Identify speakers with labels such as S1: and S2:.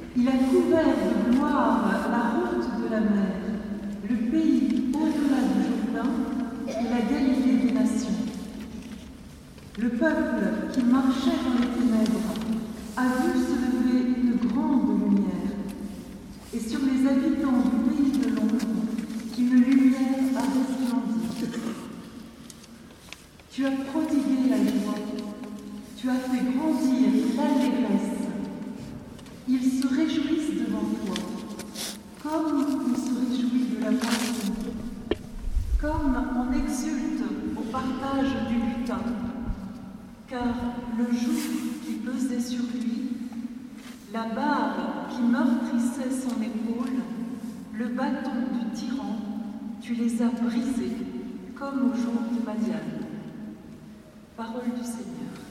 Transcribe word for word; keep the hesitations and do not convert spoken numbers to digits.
S1: Il a couvert de gloire la route de la mer, le pays au-delà du Jourdain et la Galilée des nations. Le peuple qui marchait dans les ténèbres a vu se lever une grande lumière, et sur les habitants du pays de l'ombre, une lumière a resplendi. Tu as prodigué la joie, tu as fait grandir l'allégresse. Ils se réjouissent devant toi, comme on se réjouit de la moisson, comme on exulte au partage du butin, car le joug qui pesait sur lui, la barre qui meurtrissait son épaule, le bâton du tyran, tu les as brisés, comme au jour de Madian. Parole du Seigneur.